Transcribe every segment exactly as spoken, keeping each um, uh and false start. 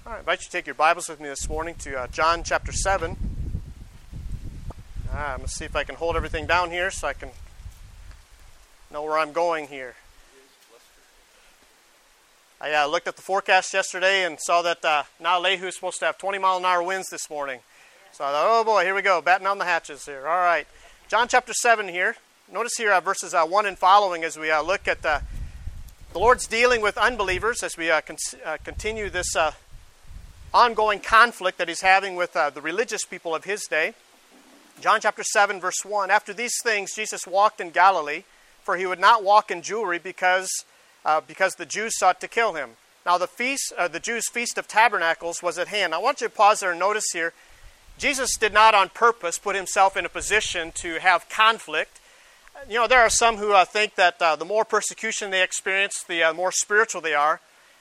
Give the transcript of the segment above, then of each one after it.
All right, I invite you to take your Bibles with me this morning to uh, John chapter seven. Ah, I'm going to see if I can hold everything down here so I can know where I'm going here. I uh, looked at the forecast yesterday and saw that uh, Nalehu is supposed to have twenty mile an hour winds this morning. So I thought, oh boy, here we go, batten on the hatches here. All right, John chapter seven here. Notice here uh, verses uh, one and following as we uh, look at uh, the Lord's dealing with unbelievers as we uh, con- uh, continue this uh, ongoing conflict that he's having with uh, the religious people of his day. John chapter seven, verse one. After these things, Jesus walked in Galilee, for he would not walk in jewelry because uh, because the Jews sought to kill him. Now the feast, uh, the Jews' feast of tabernacles was at hand. I want you to pause there and notice here, Jesus did not on purpose put himself in a position to have conflict. You know, there are some who uh, think that uh, the more persecution they experience, the uh, more spiritual they are.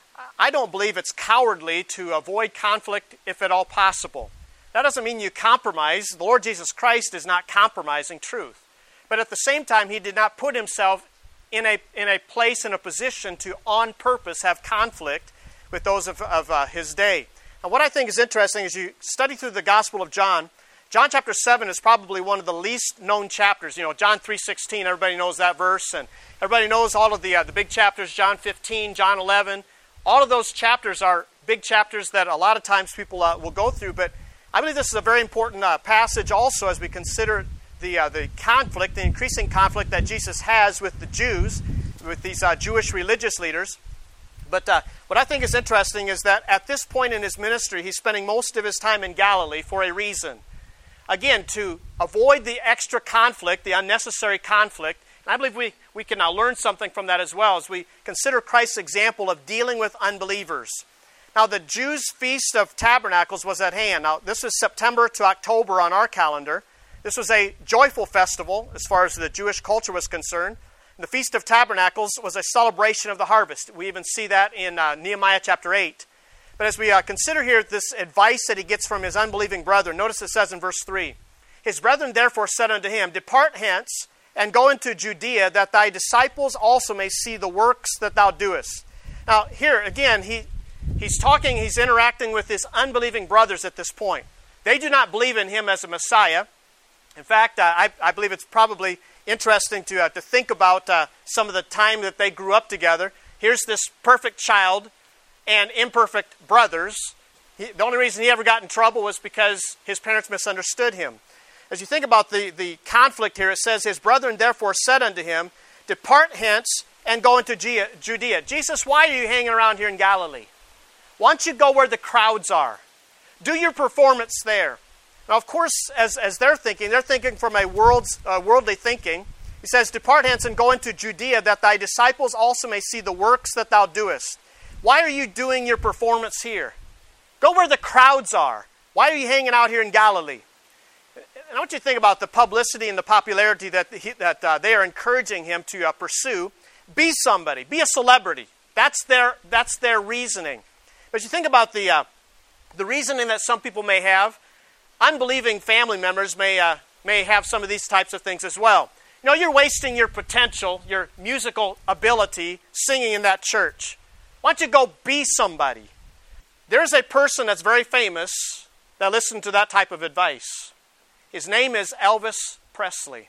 I don't believe it's cowardly to avoid conflict if at all possible. That doesn't mean you compromise. The Lord Jesus Christ is not compromising truth. But at the same time, he did not put himself in a in a place, in a position to on purpose have conflict with those of, of uh, his day. Now what I think is interesting is you study through the Gospel of John. John chapter seven is probably one of the least known chapters. You know, John three sixteen, everybody knows that verse. And everybody knows all of the, uh, the big chapters, John fifteen, John eleven. All of those chapters are big chapters that a lot of times people uh, will go through, but I believe this is a very important uh, passage also as we consider the uh, the conflict, the increasing conflict that Jesus has with the Jews, with these uh, Jewish religious leaders. But uh, what I think is interesting is that at this point in his ministry, he's spending most of his time in Galilee for a reason. Again, to avoid the extra conflict, the unnecessary conflict. And I believe we, we can now learn something from that as well as we consider Christ's example of dealing with unbelievers. Now, the Jews' Feast of Tabernacles was at hand. Now, this is September to October on our calendar. This was a joyful festival as far as the Jewish culture was concerned. And the Feast of Tabernacles was a celebration of the harvest. We even see that in uh, Nehemiah chapter eight. But as we uh, consider here this advice that he gets from his unbelieving brethren, notice it says in verse three, his brethren therefore said unto him, depart hence, and go into Judea, that thy disciples also may see the works that thou doest. Now, here, again, he he's talking, he's interacting with his unbelieving brothers at this point. They do not believe in him as a Messiah. In fact, uh, I, I believe it's probably interesting to, uh, to think about uh, some of the time that they grew up together. Here's this perfect child and imperfect brothers. He, the only reason he ever got in trouble was because his parents misunderstood him. As you think about the, the conflict here, it says, his brethren therefore said unto him, depart hence and go into Judea. Jesus, why are you hanging around here in Galilee? Why don't you go where the crowds are? Do your performance there. Now, of course, as, as they're thinking, they're thinking from a world's, uh, worldly thinking. He says, depart hence and go into Judea, that thy disciples also may see the works that thou doest. Why are you doing your performance here? Go where the crowds are. Why are you hanging out here in Galilee? And I want you to think about the publicity and the popularity that, he, that uh, they are encouraging him to uh, pursue. Be somebody. Be a celebrity. That's their, that's their reasoning. But you think about the, uh, the reasoning that some people may have. Unbelieving family members may, uh, may have some of these types of things as well. You know, you're wasting your potential, your musical ability, singing in that church. Why don't you go be somebody? There's a person that's very famous that listened to that type of advice. His name is Elvis Presley.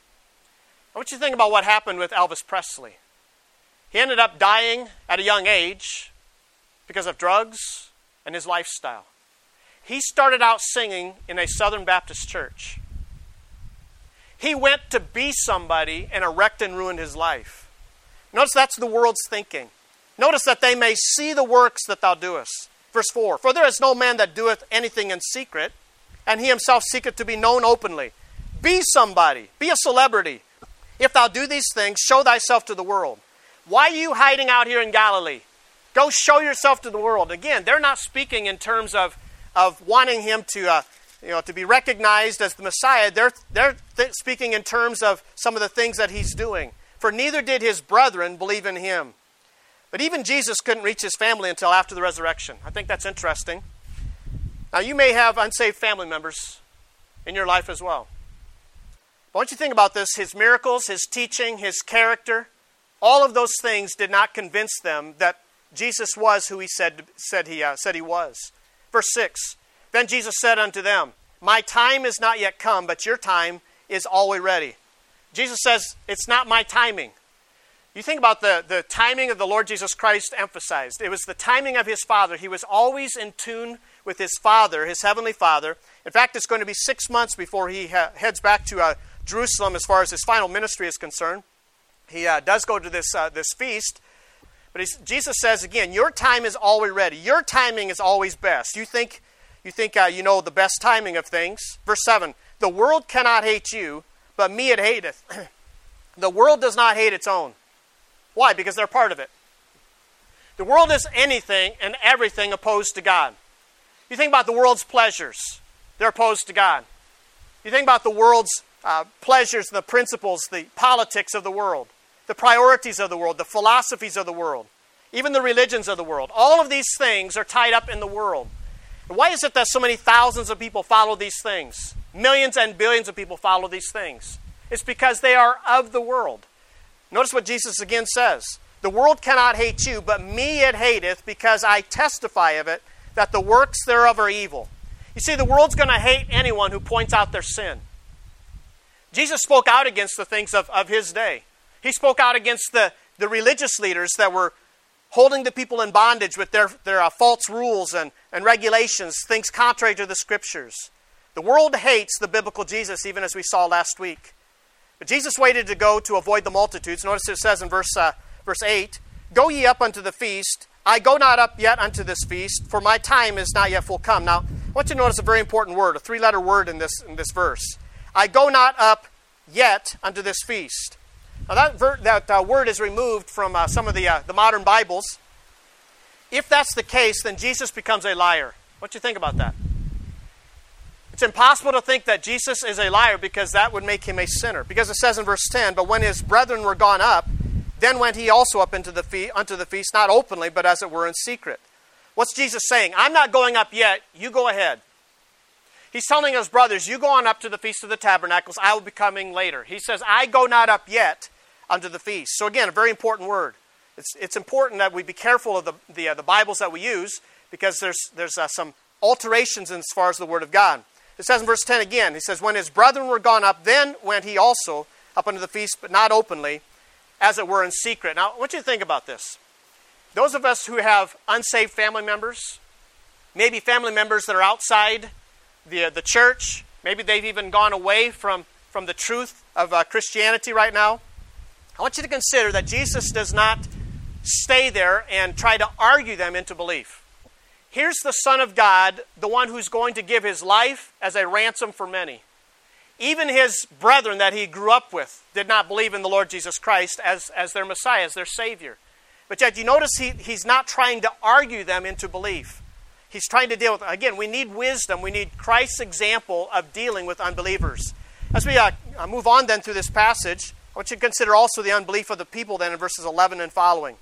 I want you to think about what happened with Elvis Presley. He ended up dying at a young age because of drugs and his lifestyle. He started out singing in a Southern Baptist church. He went to be somebody and wrecked and ruined his life. Notice that's the world's thinking. Notice that they may see the works that thou doest. Verse four, for there is no man that doeth anything in secret, and he himself seeketh to be known openly. Be somebody. Be a celebrity. If thou do these things, show thyself to the world. Why are you hiding out here in Galilee? Go show yourself to the world. Again, they're not speaking in terms of, of wanting him to, uh, you know, to be recognized as the Messiah. They're, they're th- speaking in terms of some of the things that he's doing. For neither did his brethren believe in him. But even Jesus couldn't reach his family until after the resurrection. I think that's interesting. Now, you may have unsaved family members in your life as well. But once you think about this, his miracles, his teaching, his character, all of those things did not convince them that Jesus was who he said, said, he, uh, said he was. In Verse six, then Jesus said unto them, my time is not yet come, but your time is always ready. Jesus says, it's not my timing. You think about the, the timing of the Lord Jesus Christ emphasized. It was the timing of his Father. He was always in tune with his Father, his heavenly Father. In fact, it's going to be six months before he ha- heads back to uh, Jerusalem as far as his final ministry is concerned. He uh, does go to this uh, this feast. But he's, Jesus says again, your time is always ready. Your timing is always best. You think you think uh, you know the best timing of things. Verse seven, the world cannot hate you, but me it hateth. The world does not hate its own. Why? Because they're part of it. The world is anything and everything opposed to God. You think about the world's pleasures. They're opposed to God. You think about the world's uh, pleasures, the principles, the politics of the world, the priorities of the world, the philosophies of the world, even the religions of the world. All of these things are tied up in the world. And why is it that so many thousands of people follow these things? Millions and billions of people follow these things. It's because they are of the world. Notice what Jesus again says. The world cannot hate you, but me it hateth, because I testify of it, that the works thereof are evil. You see, the world's going to hate anyone who points out their sin. Jesus spoke out against the things of, of his day. He spoke out against the, the religious leaders that were holding the people in bondage with their, their uh, false rules and, and regulations, things contrary to the Scriptures. The world hates the biblical Jesus, even as we saw last week. But Jesus waited to go to avoid the multitudes. Notice it says in verse, uh, verse eight, go ye up unto the feast. I go not up yet unto this feast, for my time is not yet full come. Now, I want you to notice a very important word, a three-letter word in this, in this verse. I go not up yet unto this feast. Now, that, ver- that uh, word is removed from uh, some of the, uh, the modern Bibles. If that's the case, then Jesus becomes a liar. What do you think about that? It's impossible to think that Jesus is a liar, because that would make him a sinner. Because it says in verse ten, but when his brethren were gone up, then went he also up into the fe- unto the feast, not openly, but as it were in secret. What's Jesus saying? I'm not going up yet. You go ahead. He's telling his brothers, you go on up to the Feast of the Tabernacles. I will be coming later. He says, I go not up yet unto the feast. So again, a very important word. It's, it's important that we be careful of the, the, uh, the Bibles that we use, because there's, there's uh, some alterations as far as the Word of God. It says in verse ten again, he says, when his brethren were gone up, then went he also up unto the feast, but not openly, as it were in secret. Now, I want you to think about this. Those of us who have unsaved family members, maybe family members that are outside the, uh, the church, maybe they've even gone away from, from the truth of uh, Christianity right now, I want you to consider that Jesus does not stay there and try to argue them into belief. Here's the Son of God, the one who's going to give his life as a ransom for many. Even his brethren that he grew up with did not believe in the Lord Jesus Christ as, as their Messiah, as their Savior. But yet you notice he, he's not trying to argue them into belief. He's trying to deal with, again, we need wisdom. We need Christ's example of dealing with unbelievers. As we uh, move on then through this passage, I want you to consider also the unbelief of the people then in verses eleven and following.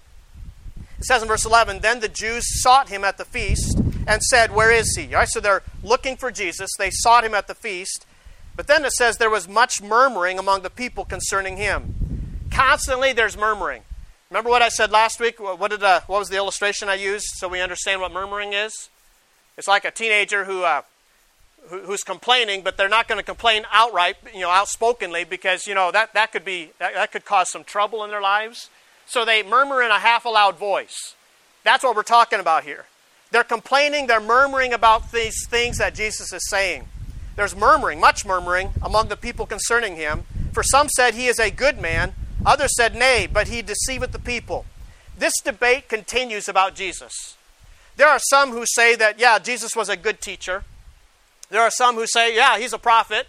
It says in verse eleven, then the Jews sought him at the feast and said, where is he? All right, so they're looking for Jesus. They sought him at the feast. But then it says there was much murmuring among the people concerning him. Constantly there's murmuring. Remember what I said last week? What, did, uh, what was the illustration I used so we understand what murmuring is? It's like a teenager who, uh, who who's complaining, but they're not going to complain outright, you know, outspokenly, because, you know, that, that could be that, that could cause some trouble in their lives. So they murmur in a half-a-loud voice. That's what we're talking about here. They're complaining, they're murmuring about these things that Jesus is saying. There's murmuring, much murmuring, among the people concerning him. For some said he is a good man. Others said, nay, but he deceiveth the people. This debate continues about Jesus. There are some who say that, yeah, Jesus was a good teacher. There are some who say, yeah, he's a prophet.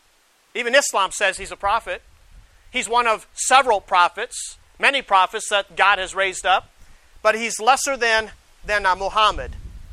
Even Islam says he's a prophet. He's one of several prophets, many prophets that God has raised up. But he's lesser than, than uh, Muhammad.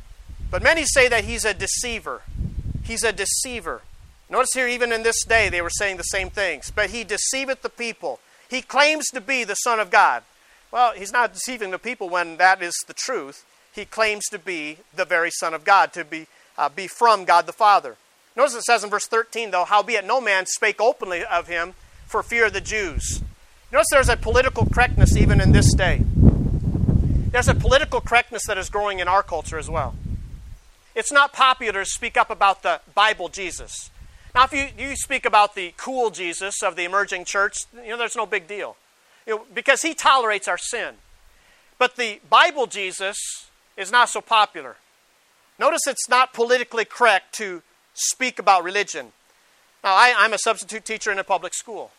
But many say that he's a deceiver. He's a deceiver. Notice here, even in this day, they were saying the same things. But he deceiveth the people. He claims to be the Son of God. Well, he's not deceiving the people when that is the truth. He claims to be the very Son of God, to be, uh, be from God the Father. Notice it says in verse thirteen, though, howbeit no man spake openly of him for fear of the Jews. Notice there's a political correctness even in this day. There's a political correctness that is growing in our culture as well. It's not popular to speak up about the Bible Jesus. Now, if you, you speak about the cool Jesus of the emerging church, you know, there's no big deal. You know, because he tolerates our sin. But the Bible Jesus is not so popular. Notice it's not politically correct to speak about religion. Now, I, I'm a substitute teacher in a public school.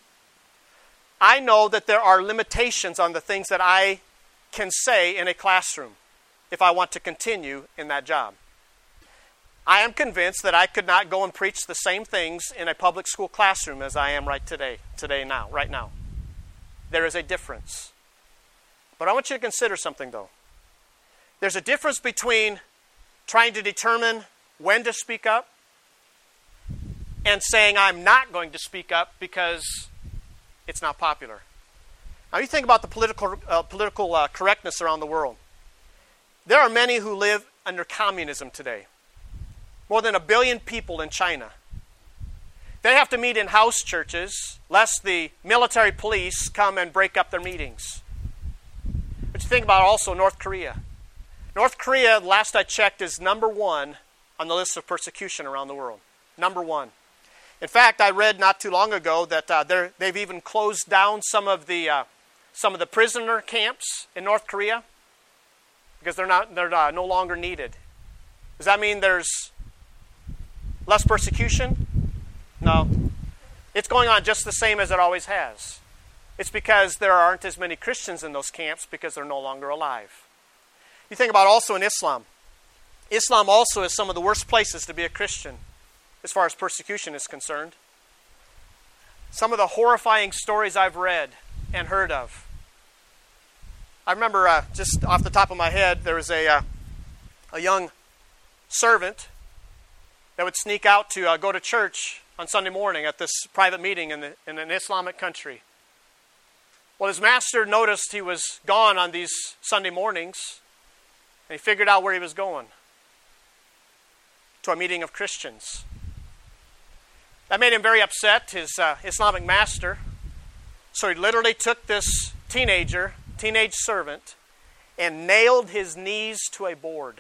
I know that there are limitations on the things that I can say in a classroom if I want to continue in that job. I am convinced that I could not go and preach the same things in a public school classroom as I am right today, today now, right now. There is a difference. But I want you to consider something, though. There's a difference between trying to determine when to speak up and saying I'm not going to speak up because it's not popular. Now, you think about the political, uh, political uh, correctness around the world. There are many who live under communism today. More than a billion people in China. They have to meet in house churches, lest the military police come and break up their meetings. But you think about also North Korea. North Korea, last I checked, is number one on the list of persecution around the world. Number one. In fact, I read not too long ago that uh, they've even closed down some of the uh, some of the prisoner camps in North Korea because they're not they're uh, no longer needed. Does that mean there's less persecution? No. It's going on just the same as it always has. It's because there aren't as many Christians in those camps because they're no longer alive. You think about also in Islam. Islam also is some of the worst places to be a Christian as far as persecution is concerned. Some of the horrifying stories I've read and heard of. I remember uh, just off the top of my head, there was a, uh, a young servant that would sneak out to uh, go to church on Sunday morning at this private meeting in, the, in an Islamic country. Well, his master noticed he was gone on these Sunday mornings, and he figured out where he was going. To a meeting of Christians. That made him very upset, his uh, Islamic master. So he literally took this teenager, teenage servant, and nailed his knees to a board.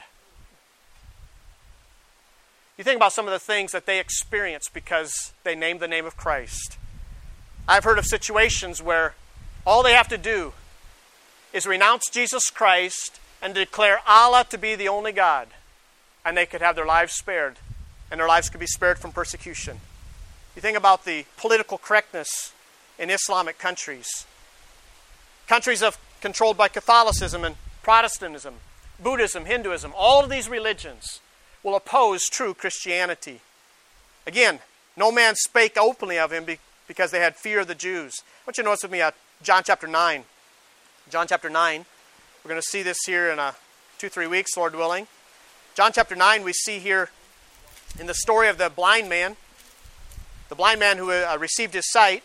You think about some of the things that they experience because they named the name of Christ. I've heard of situations where all they have to do is renounce Jesus Christ and declare Allah to be the only God, and they could have their lives spared, and their lives could be spared from persecution. You think about the political correctness in Islamic countries. Countries of, controlled by Catholicism and Protestantism, Buddhism, Hinduism, all of these religions will oppose true Christianity. Again, no man spake openly of him because they had fear of the Jews. I want you to notice with me uh, John chapter nine. John chapter nine. We're going to see this here in uh, two, three weeks, Lord willing. John chapter nine, we see here in the story of the blind man, the blind man who uh, received his sight.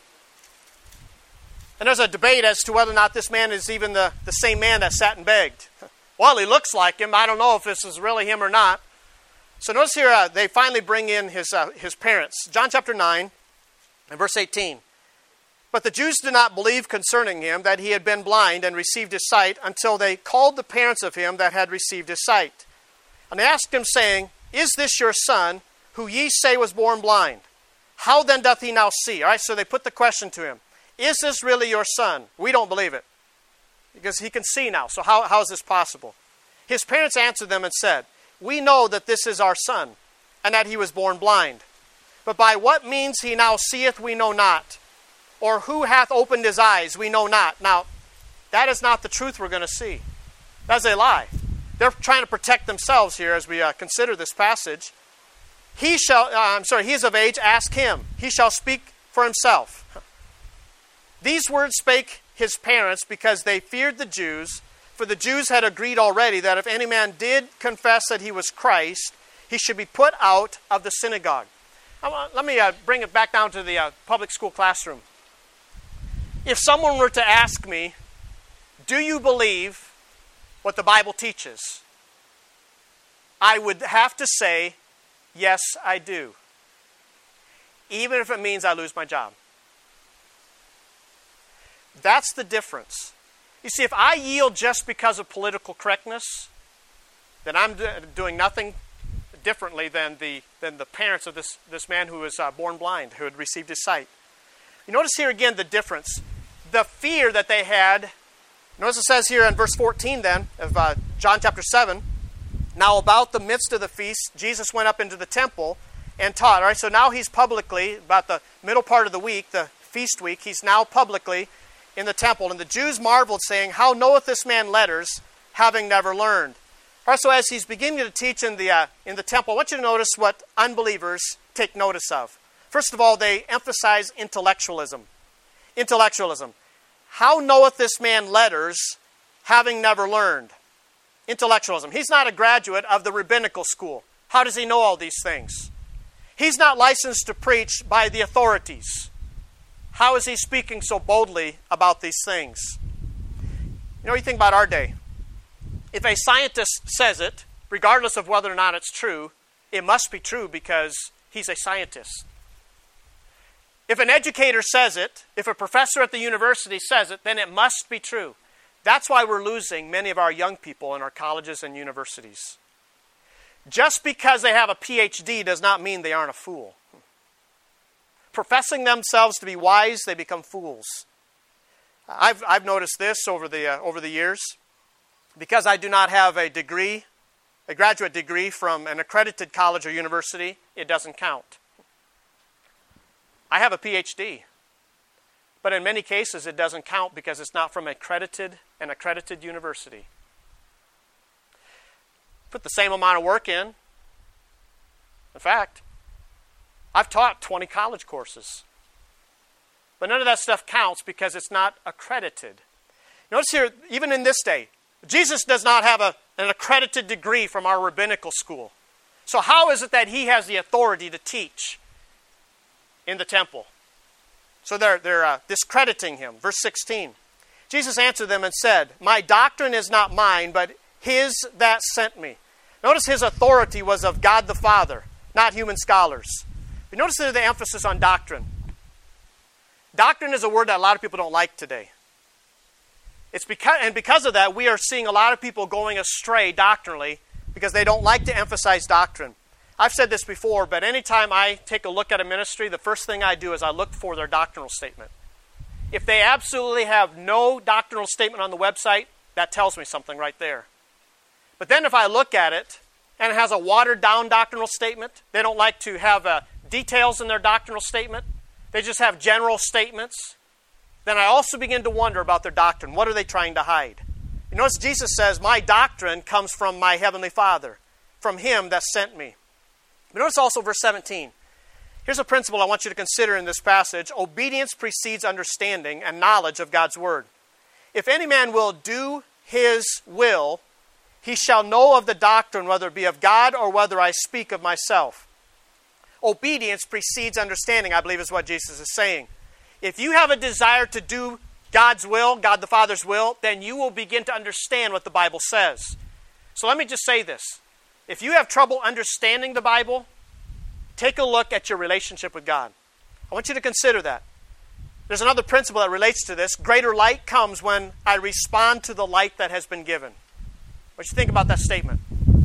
And there's a debate as to whether or not this man is even the, the same man that sat and begged. Well, he looks like him. I don't know if this is really him or not. So notice here, uh, they finally bring in his, uh, his parents. John chapter nine and verse eighteen. But the Jews did not believe concerning him that he had been blind and received his sight until they called the parents of him that had received his sight. And they asked him, saying, Is this your son, who ye say was born blind? How then doth he now see? All right, so they put the question to him. Is this really your son? We don't believe it. Because he can see now. So how, how is this possible? His parents answered them and said, We know that this is our son, and that he was born blind. But by what means he now seeth we know not. Or who hath opened his eyes we know not. Now, that is not the truth we're going to see. That's a lie. They're trying to protect themselves here as we uh, consider this passage. He shall, uh, I'm sorry, he is of age, ask him. He shall speak for himself. These words spake his parents because they feared the Jews, for the Jews had agreed already that if any man did confess that he was Christ, he should be put out of the synagogue. Now, let me uh, bring it back down to the uh, public school classroom. If someone were to ask me, do you believe what the Bible teaches? I would have to say, yes, I do. Even if it means I lose my job. That's the difference. You see, if I yield just because of political correctness, then I'm do- doing nothing differently than the than the parents of this, this man who was uh, born blind, who had received his sight. You notice here again the difference. The fear that they had. Notice it says here in verse fourteen then of uh, John chapter seven, now about the midst of the feast, Jesus went up into the temple and taught. All right, so now he's publicly, about the middle part of the week, the feast week, he's now publicly in the temple. And the Jews marveled, saying, how knoweth this man letters, having never learned? All right, so as he's beginning to teach in the, uh, in the temple, I want you to notice what unbelievers take notice of. First of all, they emphasize intellectualism. Intellectualism. How knoweth this man letters, having never learned? Intellectualism. He's not a graduate of the rabbinical school. How does he know all these things? He's not licensed to preach by the authorities. How is he speaking so boldly about these things? You know, you think about our day. If a scientist says it, regardless of whether or not it's true, it must be true because he's a scientist. If an educator says it, if a professor at the university says it, then it must be true. That's why we're losing many of our young people in our colleges and universities. Just because they have a P H D does not mean they aren't a fool. Professing themselves to be wise, they become fools. I've, I've noticed this over the, uh, over the years. Because I do not have a degree, a graduate degree from an accredited college or university, it doesn't count. I have a P H D, but in many cases it doesn't count because it's not from accredited an accredited university. Put the same amount of work in. In fact, I've taught twenty college courses, but none of that stuff counts because it's not accredited. Notice here, even in this day, Jesus does not have a, an accredited degree from our rabbinical school. So how is it that he has the authority to teach in the temple? So they're, they're uh, discrediting him. Verse sixteen. Jesus answered them and said, my doctrine is not mine, but his that sent me. Notice his authority was of God the Father, not human scholars. But notice the emphasis on doctrine. Doctrine is a word that a lot of people don't like today. It's because, and because of that, we are seeing a lot of people going astray doctrinally because they don't like to emphasize doctrine. I've said this before, but anytime I take a look at a ministry, the first thing I do is I look for their doctrinal statement. If they absolutely have no doctrinal statement on the website, that tells me something right there. But then if I look at it and it has a watered-down doctrinal statement, they don't like to have uh, details in their doctrinal statement, they just have general statements, then I also begin to wonder about their doctrine. What are they trying to hide? You notice Jesus says, my doctrine comes from my heavenly Father, from him that sent me. But notice also verse seventeen. Here's a principle I want you to consider in this passage. Obedience precedes understanding and knowledge of God's word. If any man will do his will, he shall know of the doctrine, whether it be of God or whether I speak of myself. Obedience precedes understanding, I believe is what Jesus is saying. If you have a desire to do God's will, God the Father's will, then you will begin to understand what the Bible says. So let me just say this. If you have trouble understanding the Bible, take a look at your relationship with God. I want you to consider that. There's another principle that relates to this. Greater light comes when I respond to the light that has been given. What do you think about that statement?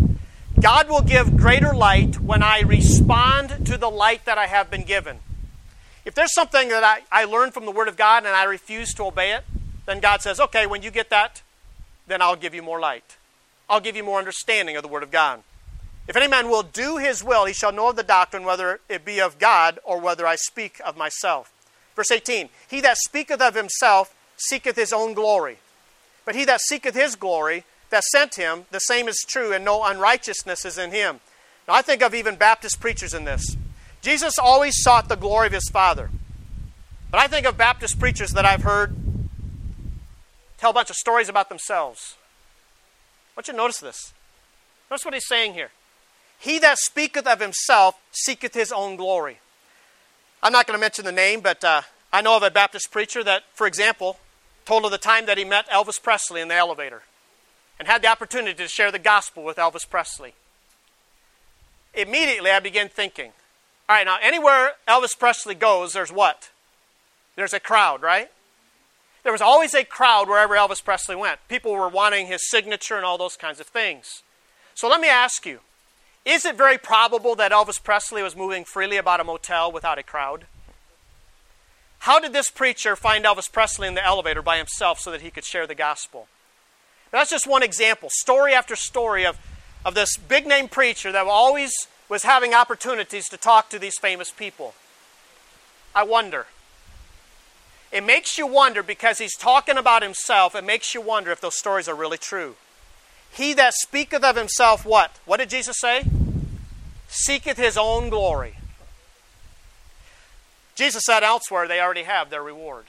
God will give greater light when I respond to the light that I have been given. If there's something that I, I learned from the Word of God and I refuse to obey it, then God says, okay, when you get that, then I'll give you more light. I'll give you more understanding of the Word of God. If any man will do his will, he shall know of the doctrine, whether it be of God or whether I speak of myself. Verse eighteen, he that speaketh of himself seeketh his own glory. But he that seeketh his glory that sent him, the same is true, and no unrighteousness is in him. Now I think of even Baptist preachers in this. Jesus always sought the glory of his Father. But I think of Baptist preachers that I've heard tell a bunch of stories about themselves. I want you to notice this. Notice what he's saying here. He that speaketh of himself seeketh his own glory. I'm not going to mention the name, but uh, I know of a Baptist preacher that, for example, told of the time that he met Elvis Presley in the elevator and had the opportunity to share the gospel with Elvis Presley. Immediately I began thinking, all right, now anywhere Elvis Presley goes, there's what? There's a crowd, right? There was always a crowd wherever Elvis Presley went. People were wanting his signature and all those kinds of things. So let me ask you, Is it very probable that Elvis Presley was moving freely about a motel without a crowd? How did this preacher find Elvis Presley in the elevator by himself so that he could share the gospel? Now, that's just one example, story after story of, of this big-name preacher that always was having opportunities to talk to these famous people. I wonder. It makes you wonder because he's talking about himself. It makes you wonder if those stories are really true. He that speaketh of himself, what? What did Jesus say? Seeketh his own glory. Jesus said elsewhere, they already have their reward.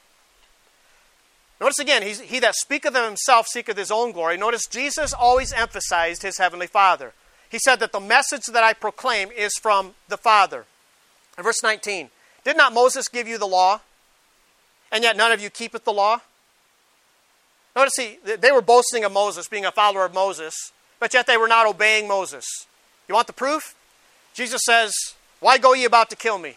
Notice again, he's, he that speaketh of himself seeketh his own glory. Notice Jesus always emphasized his heavenly Father. He said that the message that I proclaim is from the Father. In verse nineteen, did not Moses give you the law? And yet none of you keepeth the law? Notice he, they were boasting of Moses, being a follower of Moses, but yet they were not obeying Moses. You want the proof? Jesus says, why go ye about to kill me?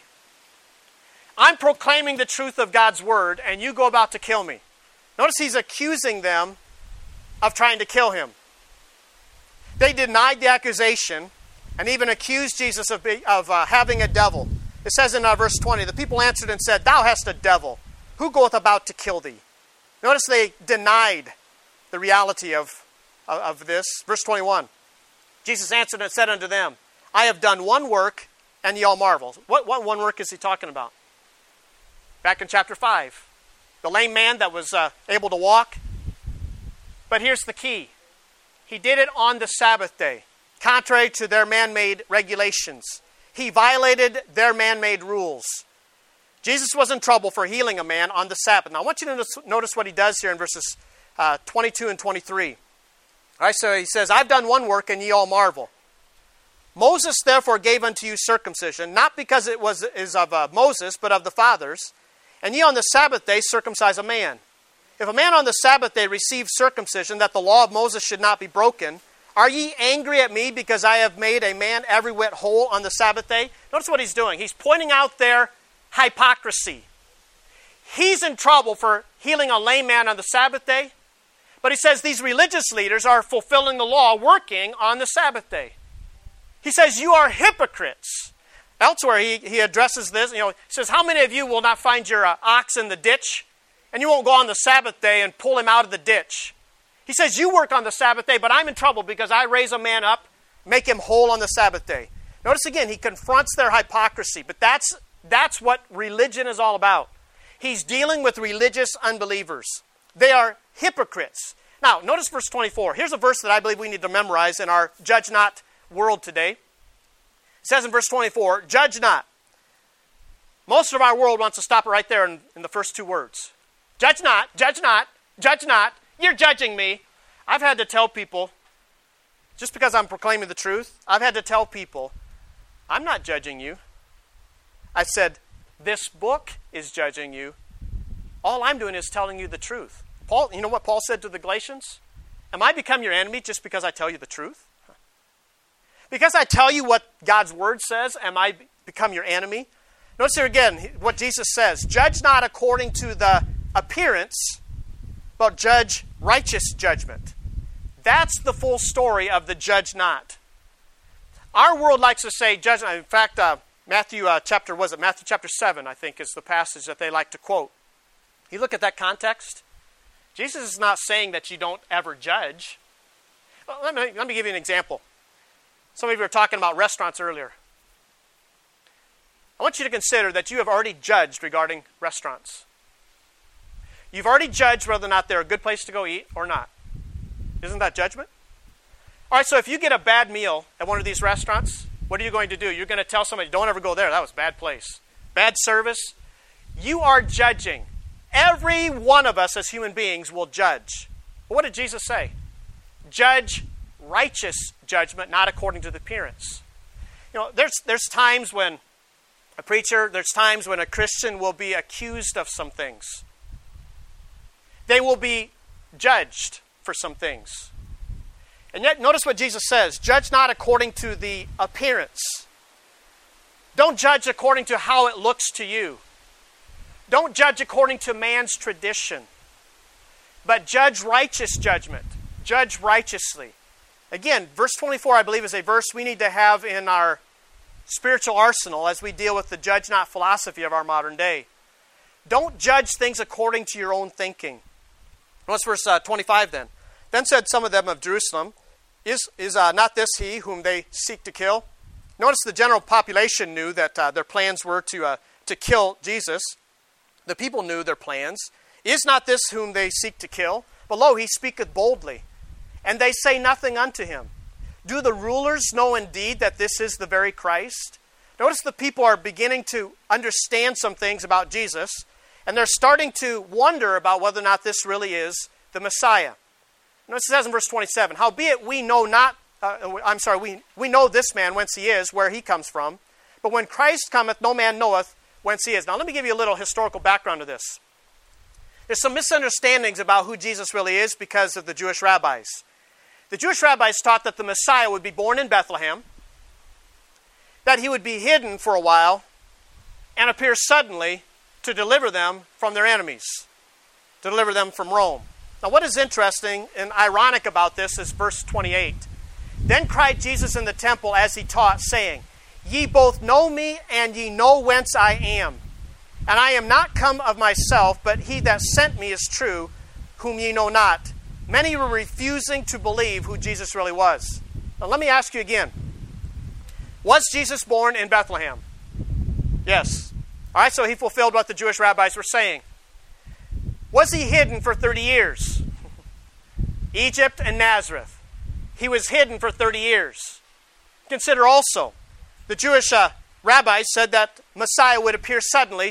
I'm proclaiming the truth of God's word, and you go about to kill me. Notice he's accusing them of trying to kill him. They denied the accusation and even accused Jesus of, of uh, having a devil. It says in uh, verse twenty, the people answered and said, thou hast a devil. Who goeth about to kill thee? Notice they denied the reality of, of, of this. Verse twenty-one, Jesus answered and said unto them, I have done one work, and ye all marvel. What, what one work is he talking about? Back in chapter five. The lame man that was uh, able to walk. But here's the key. He did it on the Sabbath day, contrary to their man-made regulations. He violated their man-made rules. Jesus was in trouble for healing a man on the Sabbath. Now I want you to notice what he does here in verses uh, twenty-two and twenty-three. All right, so he says, I've done one work, and ye all marvel. Moses therefore gave unto you circumcision, not because it was is of uh, Moses, but of the fathers. And ye on the Sabbath day circumcise a man. If a man on the Sabbath day receive circumcision, that the law of Moses should not be broken, are ye angry at me because I have made a man every whit whole on the Sabbath day? Notice what he's doing. He's pointing out their hypocrisy. He's in trouble for healing a lame man on the Sabbath day, but he says these religious leaders are fulfilling the law, working on the Sabbath day. He says, you are hypocrites. Elsewhere, he, he addresses this. You know, he says, how many of you will not find your uh, ox in the ditch, and you won't go on the Sabbath day and pull him out of the ditch? He says, you work on the Sabbath day, but I'm in trouble because I raise a man up, make him whole on the Sabbath day. Notice again, he confronts their hypocrisy, but that's, that's what religion is all about. He's dealing with religious unbelievers. They are hypocrites. Now, notice verse twenty-four. Here's a verse that I believe we need to memorize in our judge not world today. It says in verse twenty-four, judge not. Most of our world wants to stop it right there in, in the first two words. Judge not, judge not, judge not. You're judging me. I've had to tell people, just because I'm proclaiming the truth, I've had to tell people, I'm not judging you. I said, this book is judging you. All I'm doing is telling you the truth. Paul, you know what Paul said to the Galatians? Am I become your enemy just because I tell you the truth? Because I tell you what God's word says, am I become your enemy? Notice here again what Jesus says. Judge not according to the appearance, but judge righteous judgment. That's the full story of the judge not. Our world likes to say judge. In fact, uh, Matthew uh, chapter, was it Matthew chapter seven, I think, is the passage that they like to quote. You look at that context. Jesus is not saying that you don't ever judge. Well, let me, let me give you an example. Some of you were talking about restaurants earlier. I want you to consider that you have already judged regarding restaurants. You've already judged whether or not they're a good place to go eat or not. Isn't that judgment? All right, so if you get a bad meal at one of these restaurants, what are you going to do? You're going to tell somebody, don't ever go there. That was a bad place. Bad service. You are judging. Every one of us as human beings will judge. But what did Jesus say? Judge righteous judgment, not according to the appearance. You know, there's there's times when a preacher, there's times when a Christian will be accused of some things. They will be judged for some things. And yet, notice what Jesus says. Judge not according to the appearance. Don't judge according to how it looks to you. Don't judge according to man's tradition. But judge righteous judgment. Judge righteously. Again, verse twenty-four, I believe, is a verse we need to have in our spiritual arsenal as we deal with the judge not philosophy of our modern day. Don't judge things according to your own thinking. What's verse uh, twenty-five then? Then said some of them of Jerusalem, Is, is uh, not this he whom they seek to kill? Notice the general population knew that uh, their plans were to, uh, to kill Jesus. The people knew their plans. Is not this whom they seek to kill? But lo, he speaketh boldly, and they say nothing unto him. Do the rulers know indeed that this is the very Christ? Notice the people are beginning to understand some things about Jesus, and they're starting to wonder about whether or not this really is the Messiah. Notice it says in verse twenty-seven, Howbeit we know not, uh, I'm sorry, we, we know this man whence he is, where he comes from. But when Christ cometh, no man knoweth whence he is. Now let me give you a little historical background to this. There's some misunderstandings about who Jesus really is because of the Jewish rabbis. The Jewish rabbis taught that the Messiah would be born in Bethlehem, that he would be hidden for a while, and appear suddenly to deliver them from their enemies, to deliver them from Rome. Now what is interesting and ironic about this is verse twenty-eight. Then cried Jesus in the temple as he taught, saying, Ye both know me, and ye know whence I am. And I am not come of myself, but he that sent me is true, whom ye know not. Many were refusing to believe who Jesus really was. Now let me ask you again. Was Jesus born in Bethlehem? Yes. All right, so he fulfilled what the Jewish rabbis were saying. Was he hidden for thirty years? Egypt and Nazareth. He was hidden for thirty years. Consider also, the Jewish uh, rabbis said that Messiah would appear suddenly.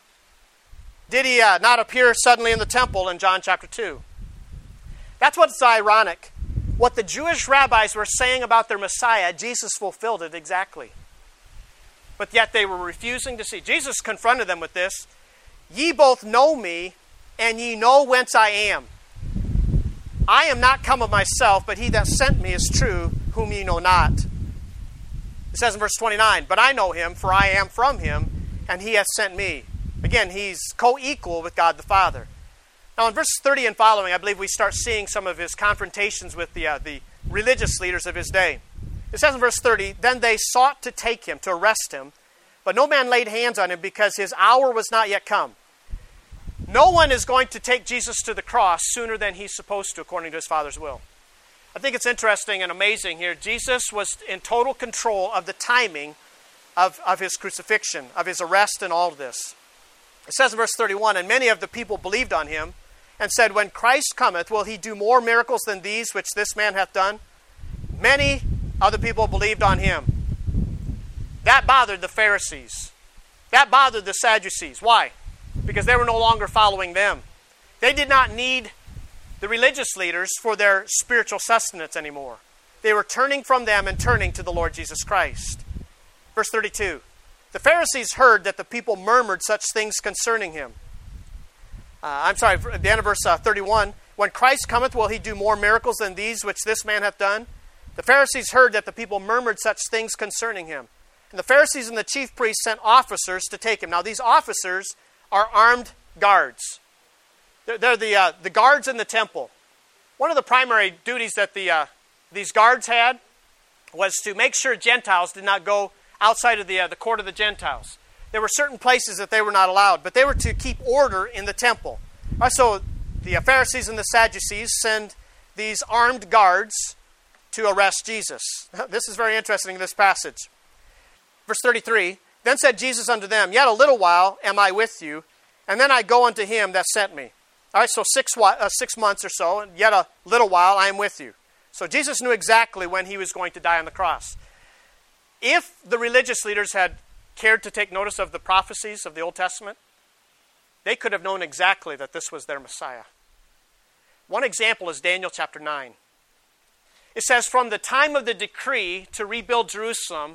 Did he uh, not appear suddenly in the temple in John chapter two? That's what's ironic. What the Jewish rabbis were saying about their Messiah, Jesus fulfilled it exactly. But yet they were refusing to see. Jesus confronted them with this. Ye both know me, and ye know whence I am. I am not come of myself, but he that sent me is true, whom ye know not. It says in verse twenty-nine, But I know him, for I am from him, and he hath sent me. Again, he's co-equal with God the Father. Now in verse thirty and following, I believe we start seeing some of his confrontations with the, uh, the religious leaders of his day. It says in verse thirty, Then they sought to take him, to arrest him, but no man laid hands on him because his hour was not yet come. No one is going to take Jesus to the cross sooner than he's supposed to, according to his Father's will. I think it's interesting and amazing here. Jesus was in total control of the timing of, of his crucifixion, of his arrest and all of this. It says in verse thirty-one, And many of the people believed on him, and said, When Christ cometh, will he do more miracles than these which this man hath done? Many other people believed on him. That bothered the Pharisees. That bothered the Sadducees. Why? Because they were no longer following them. They did not need the religious leaders for their spiritual sustenance anymore. They were turning from them and turning to the Lord Jesus Christ. Verse thirty-two. The Pharisees heard that the people murmured such things concerning him. Uh, I'm sorry, at the end of verse uh, thirty-one. When Christ cometh, will he do more miracles than these which this man hath done? The Pharisees heard that the people murmured such things concerning him. And the Pharisees and the chief priests sent officers to take him. Now these officers are armed guards. They're, they're the, uh, the guards in the temple. One of the primary duties that the, uh, these guards had was to make sure Gentiles did not go outside of the, uh, the court of the Gentiles. There were certain places that they were not allowed, but they were to keep order in the temple. Right, so the Pharisees and the Sadducees send these armed guards to arrest Jesus. This is very interesting in this passage. Verse thirty-three, Then said Jesus unto them, Yet a little while am I with you, and then I go unto him that sent me. All right, so six, uh, six months or so, and yet a little while I am with you. So Jesus knew exactly when he was going to die on the cross. If the religious leaders had cared to take notice of the prophecies of the Old Testament, they could have known exactly that this was their Messiah. One example is Daniel chapter nine. It says, From the time of the decree to rebuild Jerusalem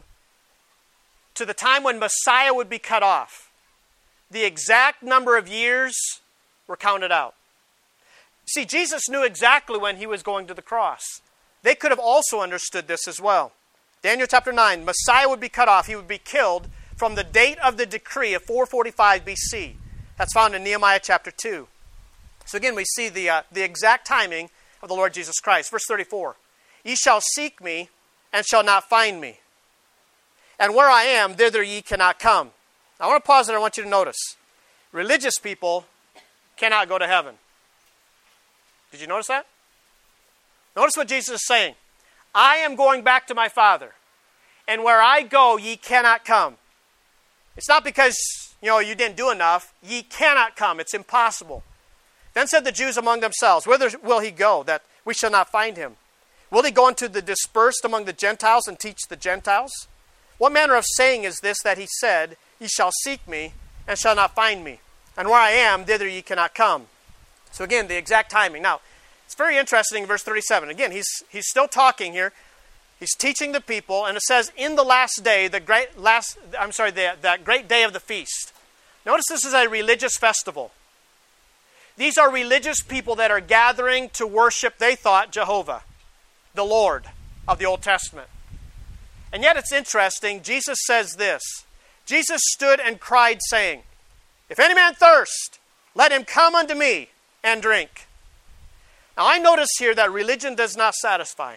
to the time when Messiah would be cut off, the exact number of years were counted out. See, Jesus knew exactly when he was going to the cross. They could have also understood this as well. Daniel chapter nine, Messiah would be cut off. He would be killed from the date of the decree of four forty-five B C. That's found in Nehemiah chapter two. So again, we see the, uh, the exact timing of the Lord Jesus Christ. Verse thirty-four. Ye shall seek me, and shall not find me. And where I am, thither ye cannot come. Now, I want to pause there. I want you to notice. Religious people cannot go to heaven. Did you notice that? Notice what Jesus is saying. I am going back to my Father, and where I go, ye cannot come. It's not because, you know, you didn't do enough. Ye cannot come. It's impossible. Then said the Jews among themselves, whither will he go, that we shall not find him? Will he go into the dispersed among the Gentiles and teach the Gentiles? What manner of saying is this that he said, Ye shall seek me, and shall not find me? And where I am, thither ye cannot come. So again, the exact timing. Now, it's very interesting in verse thirty-seven. Again, he's, he's still talking here. He's teaching the people, and it says, in the last day, the great last, I'm sorry, the, that great day of the feast. Notice this is a religious festival. These are religious people that are gathering to worship, they thought, Jehovah, the Lord of the Old Testament. And yet it's interesting, Jesus says this. Jesus stood and cried, saying, If any man thirst, let him come unto me and drink. Now I notice here that religion does not satisfy.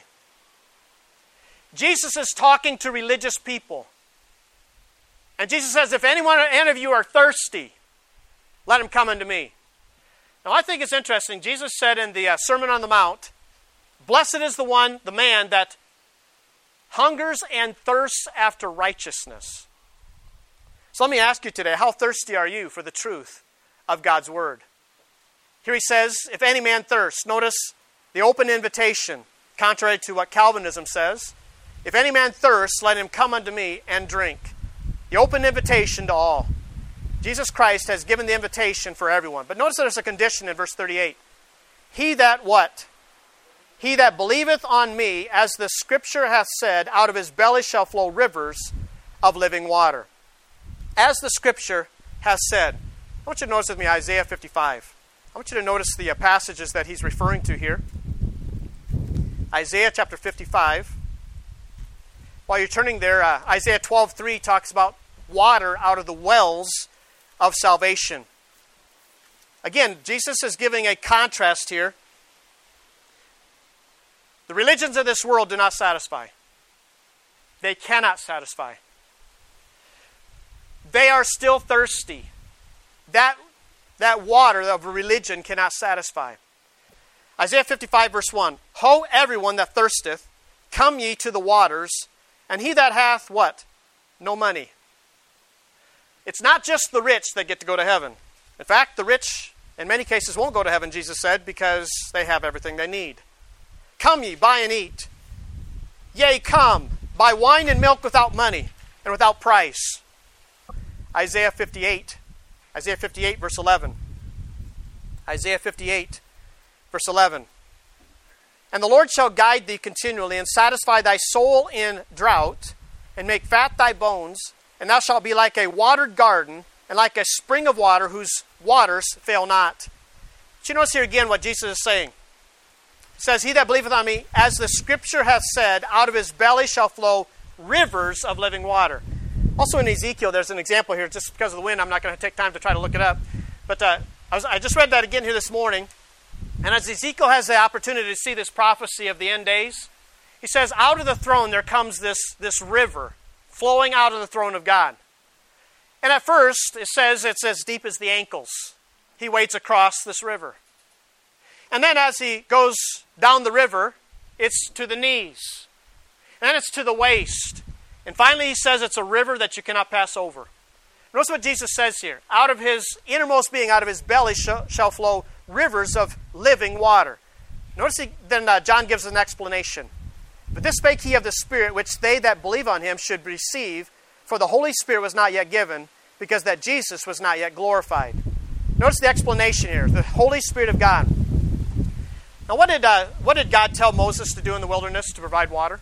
Jesus is talking to religious people. And Jesus says, if anyone, any of you are thirsty, let him come unto me. Now I think it's interesting. Jesus said in the uh, Sermon on the Mount, Blessed is the one, the man that hungers and thirsts after righteousness. So let me ask you today, how thirsty are you for the truth of God's Word? Here he says, if any man thirsts. Notice the open invitation, contrary to what Calvinism says. If any man thirsts, let him come unto me and drink. The open invitation to all. Jesus Christ has given the invitation for everyone. But notice there's a condition in verse thirty-eight. He that what? He that believeth on me, as the Scripture hath said, out of his belly shall flow rivers of living water. As the Scripture has said. I want you to notice with me Isaiah fifty-five. I want you to notice the uh, passages that he's referring to here. Isaiah chapter fifty-five. While you're turning there, uh, Isaiah twelve three talks about water out of the wells of salvation. Again, Jesus is giving a contrast here. The religions of this world do not satisfy. They cannot satisfy. They are still thirsty. That, that water of religion cannot satisfy. Isaiah fifty-five verse one. Ho, everyone that thirsteth, come ye to the waters, and he that hath what? No money. It's not just the rich that get to go to heaven. In fact, the rich in many cases won't go to heaven, Jesus said, because they have everything they need. Come ye, buy and eat. Yea, come, buy wine and milk without money and without price. Isaiah fifty-eight. Isaiah fifty-eight verse eleven. Isaiah fifty-eight verse eleven. And the Lord shall guide thee continually, and satisfy thy soul in drought, and make fat thy bones, and thou shalt be like a watered garden, and like a spring of water whose waters fail not. But you notice here again what Jesus is saying. He says, He that believeth on me, as the Scripture hath said, out of his belly shall flow rivers of living water. Also in Ezekiel, there's an example here. Just because of the wind, I'm not going to take time to try to look it up. But uh, I, was, I just read that again here this morning. And as Ezekiel has the opportunity to see this prophecy of the end days, he says, out of the throne there comes this, this river flowing out of the throne of God. And at first, it says it's as deep as the ankles. He wades across this river. And then as he goes down the river, it's to the knees. And then it's to the waist. And finally he says it's a river that you cannot pass over. Notice what Jesus says here. Out of his innermost being, out of his belly shall, shall flow rivers of living water. Notice he, then uh, John gives an explanation. But this spake he of the Spirit, which they that believe on him should receive, for the Holy Spirit was not yet given, because that Jesus was not yet glorified. Notice the explanation here. The Holy Spirit of God. Now what did, uh, what did God tell Moses to do in the wilderness to provide water?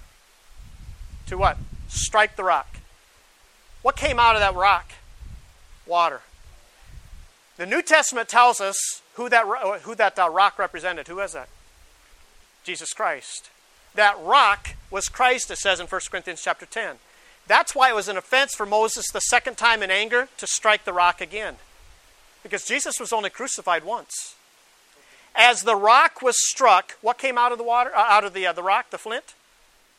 To what? Strike the rock. What came out of that rock? Water. The New Testament tells us who that, who that uh, rock represented. Who was that? Jesus Christ. That rock was Christ, it says in First Corinthians chapter ten. That's why it was an offense for Moses the second time in anger to strike the rock again. Because Jesus was only crucified once. As the rock was struck, what came out of the water? Uh, out of the, uh, the rock, the flint?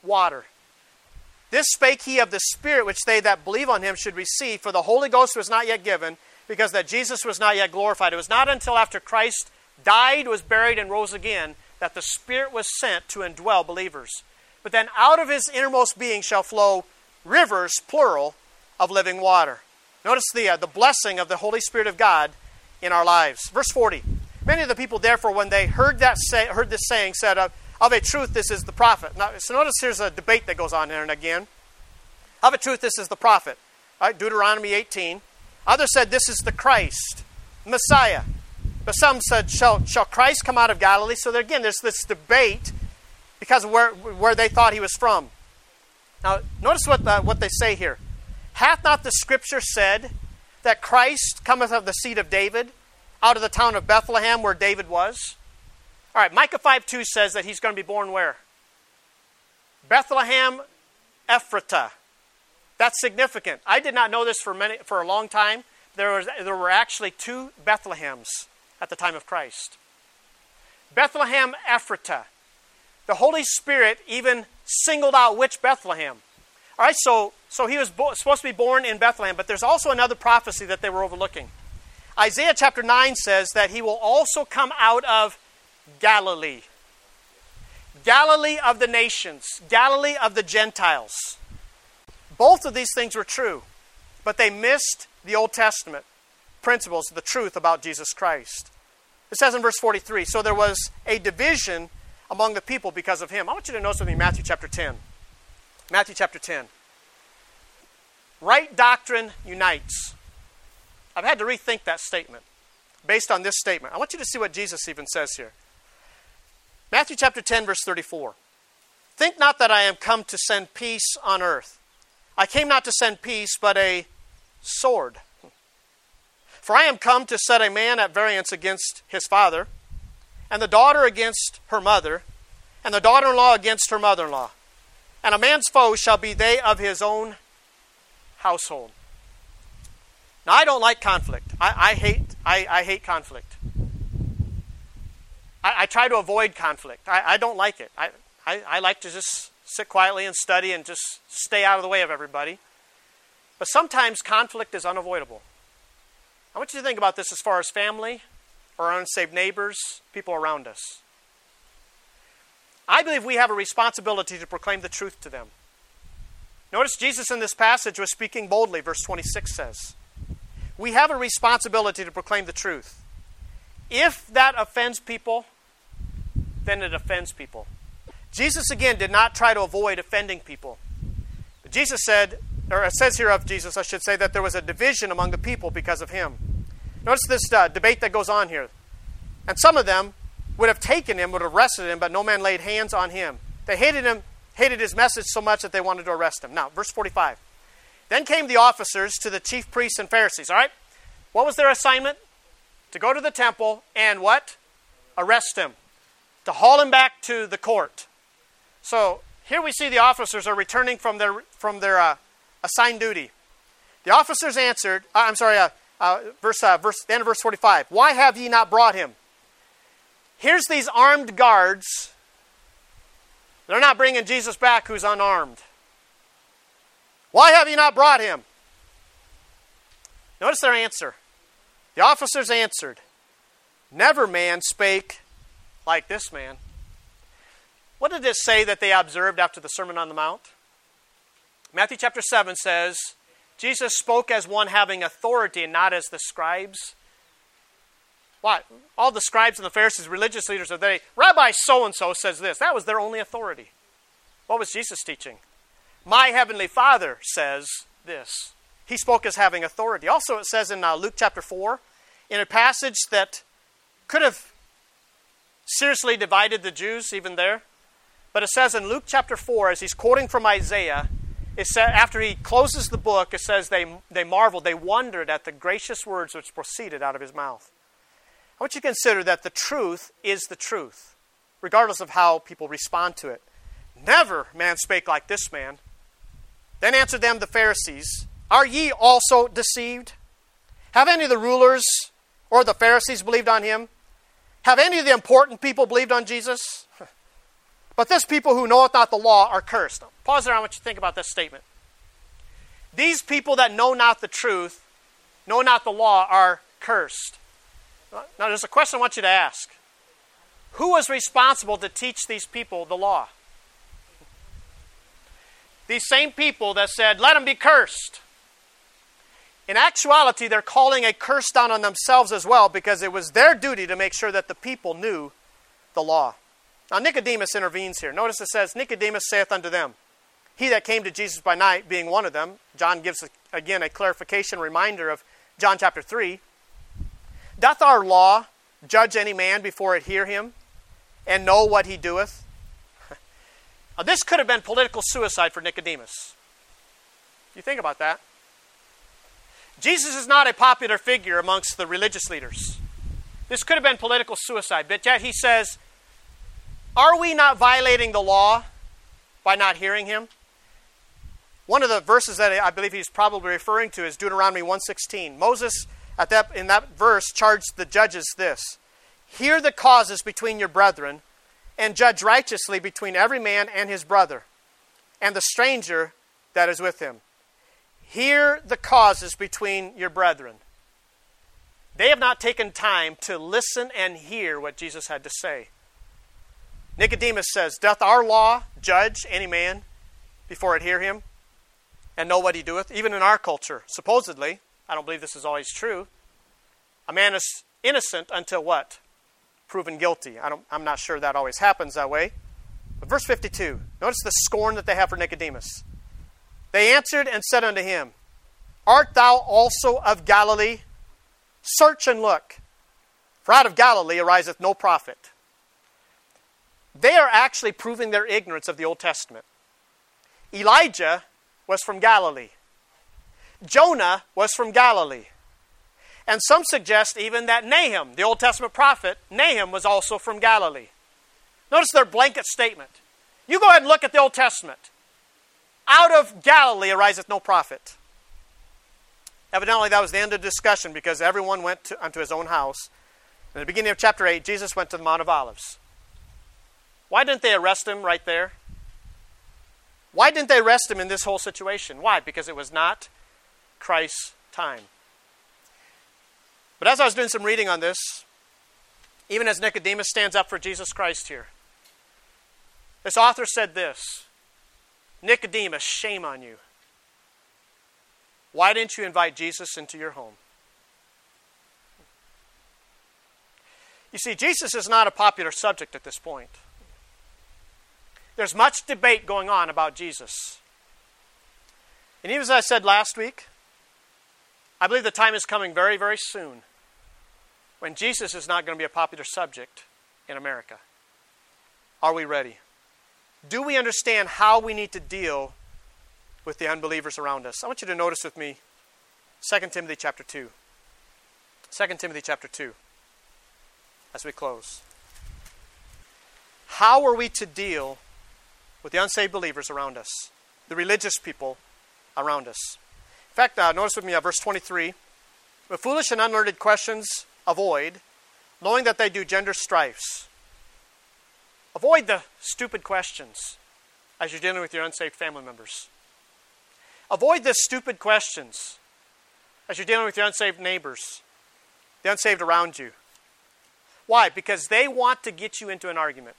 water. This spake he of the Spirit which they that believe on him should receive, for the Holy Ghost was not yet given, because that Jesus was not yet glorified. It was not until after Christ died, was buried, and rose again that the Spirit was sent to indwell believers. But then out of his innermost being shall flow rivers, plural, of living water. Notice the, uh, the blessing of the Holy Spirit of God in our lives. Verse forty. Many of the people, therefore, when they heard that say, heard this saying, said, of, of a truth, this is the prophet. Now, so notice here's a debate that goes on here and again. Of a truth, this is the prophet. All right, Deuteronomy eighteen. Others said, this is the Christ, Messiah. But some said, shall, shall Christ come out of Galilee? So there, again, there's this debate because of where, where they thought he was from. Now, notice what, the, what they say here. Hath not the Scripture said that Christ cometh of the seed of David, out of the town of Bethlehem where David was? All right, Micah five two says that he's going to be born where? Bethlehem Ephratah. That's significant. I did not know this for many for a long time. There was there were actually two Bethlehems at the time of Christ. Bethlehem Ephratah. The Holy Spirit even singled out which Bethlehem. All right, so so he was bo- supposed to be born in Bethlehem, but there's also another prophecy that they were overlooking. Isaiah chapter nine says that he will also come out of Galilee. Galilee of the nations. Galilee of the Gentiles. Both of these things were true, but they missed the Old Testament principles, the truth about Jesus Christ. It says in verse forty-three, so there was a division among the people because of him. I want you to notice with me Matthew chapter ten. Matthew chapter ten. Right doctrine unites. I've had to rethink that statement based on this statement. I want you to see what Jesus even says here. Matthew chapter ten, verse thirty-four. Think not that I am come to send peace on earth. I came not to send peace, but a sword. For I am come to set a man at variance against his father, and the daughter against her mother, and the daughter-in-law against her mother-in-law. And a man's foes shall be they of his own household. Now, I don't like conflict. I, I hate I, I hate conflict. I, I try to avoid conflict. I, I don't like it. I, I, I like to just sit quietly and study and just stay out of the way of everybody. But sometimes conflict is unavoidable. I want you to think about this as far as family or unsaved neighbors, people around us. I believe we have a responsibility to proclaim the truth to them. Notice Jesus in this passage was speaking boldly, verse twenty-six says. We have a responsibility to proclaim the truth. If that offends people, then it offends people. Jesus, again, did not try to avoid offending people. But Jesus said, or it says here of Jesus, I should say, that there was a division among the people because of him. Notice this uh, debate that goes on here. And some of them would have taken him, would have arrested him, but no man laid hands on him. They hated him, hated his message so much that they wanted to arrest him. Now, verse forty-five. Then came the officers to the chief priests and Pharisees. All right? What was their assignment? To go to the temple and what? Arrest him. To haul him back to the court. So here we see the officers are returning from their from their uh, assigned duty. The officers answered. Uh, I'm sorry. Uh, uh, verse uh, verse the end of verse forty-five. Why have ye not brought him? Here's these armed guards. They're not bringing Jesus back who's unarmed. Why have you not brought him? Notice their answer. The officers answered, never man spake like this man. What did it say that they observed after the Sermon on the Mount? Matthew chapter seven says, Jesus spoke as one having authority and not as the scribes. What? All the scribes and the Pharisees, religious leaders, are they, Rabbi so-and-so says this. That was their only authority. What was Jesus teaching? My heavenly Father says this. He spoke as having authority. Also, it says in uh, Luke chapter four, in a passage that could have seriously divided the Jews even there, but it says in Luke chapter four, as he's quoting from Isaiah, it said, after he closes the book, it says they, they marveled, they wondered at the gracious words which proceeded out of his mouth. I want you to consider that the truth is the truth, regardless of how people respond to it. Never man spake like this man. Then answered them the Pharisees, are ye also deceived? Have any of the rulers or the Pharisees believed on him? Have any of the important people believed on Jesus? But this people who knoweth not the law are cursed. Now, pause there. I want you to think about this statement. These people that know not the truth, know not the law, are cursed. Now, there's a question I want you to ask. Who was responsible to teach these people the law? These same people that said, let them be cursed. In actuality, they're calling a curse down on themselves as well, because it was their duty to make sure that the people knew the law. Now Nicodemus intervenes here. Notice it says, Nicodemus saith unto them, he that came to Jesus by night, being one of them. John gives, again, a clarification reminder of John chapter three. Doth our law judge any man before it hear him, and know what he doeth? Now, this could have been political suicide for Nicodemus. You think about that. Jesus is not a popular figure amongst the religious leaders. This could have been political suicide, but yet he says, are we not violating the law by not hearing him? One of the verses that I believe he's probably referring to is Deuteronomy one sixteen. Moses, at that, in that verse, charged the judges this: hear the causes between your brethren, and judge righteously between every man and his brother, and the stranger that is with him. Hear the causes between your brethren. They have not taken time to listen and hear what Jesus had to say. Nicodemus says, doth our law judge any man before it hear him, and know what he doeth? Even in our culture, supposedly, I don't believe this is always true, a man is innocent until what? Proven guilty. I don't, I'm not sure that always happens that way. But verse fifty-two, notice the scorn that they have for Nicodemus. They answered and said unto him, art thou also of Galilee? Search and look, for out of Galilee ariseth no prophet. They are actually proving their ignorance of the Old Testament. Elijah was from Galilee. Jonah was from Galilee. And some suggest even that Nahum, the Old Testament prophet, Nahum was also from Galilee. Notice their blanket statement. You go ahead and look at the Old Testament. Out of Galilee ariseth no prophet. Evidently that was the end of the discussion, because everyone went to, unto his own house. In the beginning of chapter eight, Jesus went to the Mount of Olives. Why didn't they arrest him right there? Why didn't they arrest him in this whole situation? Why? Because it was not Christ's time. But as I was doing some reading on this, even as Nicodemus stands up for Jesus Christ here, this author said this: Nicodemus, shame on you. Why didn't you invite Jesus into your home? You see, Jesus is not a popular subject at this point. There's much debate going on about Jesus. And even as I said last week, I believe the time is coming very, very soon when Jesus is not going to be a popular subject in America. Are we ready? Do we understand how we need to deal with the unbelievers around us? I want you to notice with me Second Timothy chapter two. Second Timothy chapter two, as we close. How are we to deal with the unsaved believers around us, the religious people around us? In fact, uh, notice with me uh, verse twenty-three. But foolish and unlearned questions avoid, knowing that they do gender strifes. Avoid the stupid questions as you're dealing with your unsaved family members. Avoid the stupid questions as you're dealing with your unsaved neighbors, the unsaved around you. Why? Because they want to get you into an argument.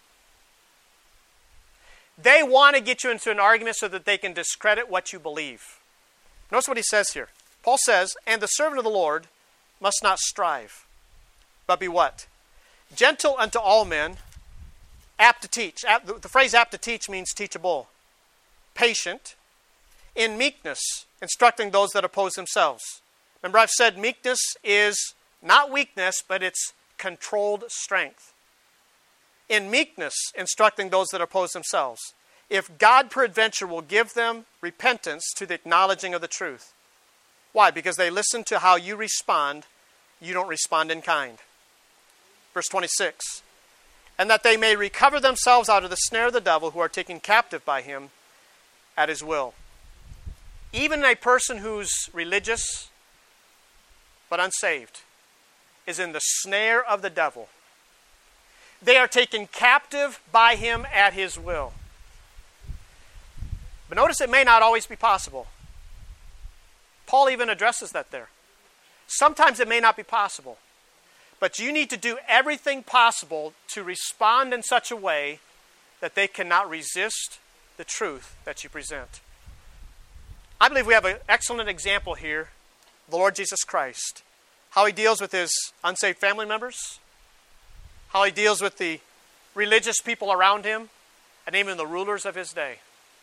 They want to get you into an argument so that they can discredit what you believe. Notice what he says here. Paul says, and the servant of the Lord must not strive, but be what? Gentle unto all men, apt to teach. The phrase apt to teach means teachable. Patient, in meekness, instructing those that oppose themselves. Remember, I've said meekness is not weakness, but it's controlled strength. In meekness, instructing those that oppose themselves. If God peradventure will give them repentance to the acknowledging of the truth. Why? Because they listen to how you respond. You don't respond in kind. Verse twenty-six. And that they may recover themselves out of the snare of the devil, who are taken captive by him at his will. Even a person who's religious but unsaved is in the snare of the devil. They are taken captive by him at his will. But notice it may not always be possible. Paul even addresses that there. Sometimes it may not be possible. But you need to do everything possible to respond in such a way that they cannot resist the truth that you present. I believe we have an excellent example here, the Lord Jesus Christ. How he deals with his unsaved family members, how he deals with the religious people around him, and even the rulers of his day.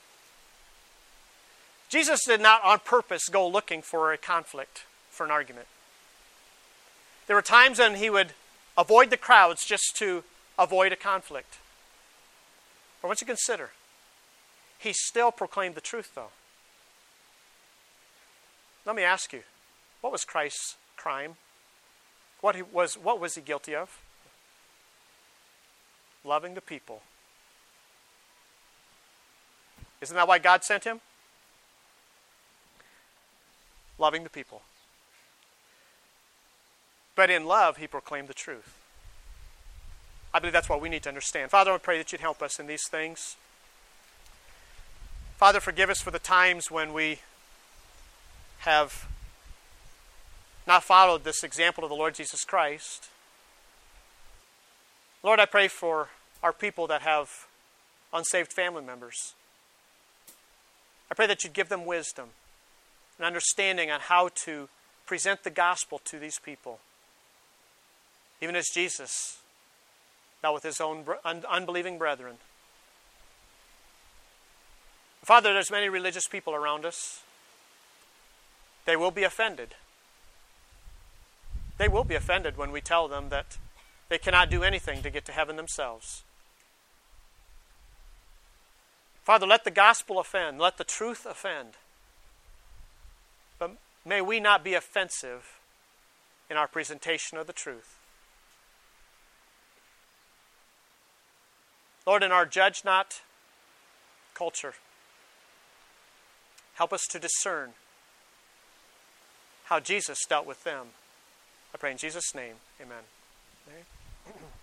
Jesus did not on purpose go looking for a conflict, for an argument. There were times when he would avoid the crowds just to avoid a conflict. But once you consider, he still proclaimed the truth, though. Let me ask you, what was Christ's crime? What he was, what was he guilty of? Loving the people. Isn't that why God sent him? Loving the people. But in love, he proclaimed the truth. I believe that's what we need to understand. Father, I pray that you'd help us in these things. Father, forgive us for the times when we have not followed this example of the Lord Jesus Christ. Lord, I pray for our people that have unsaved family members. I pray that you'd give them wisdom and understanding on how to present the gospel to these people. Even as Jesus dealt with his own unbelieving brethren. Father, there's many religious people around us. They will be offended. They will be offended when we tell them that they cannot do anything to get to heaven themselves. Father, let the gospel offend. Let the truth offend. But may we not be offensive in our presentation of the truth. Lord, in our judge not culture, help us to discern how Jesus dealt with them. I pray in Jesus' name, amen. Okay.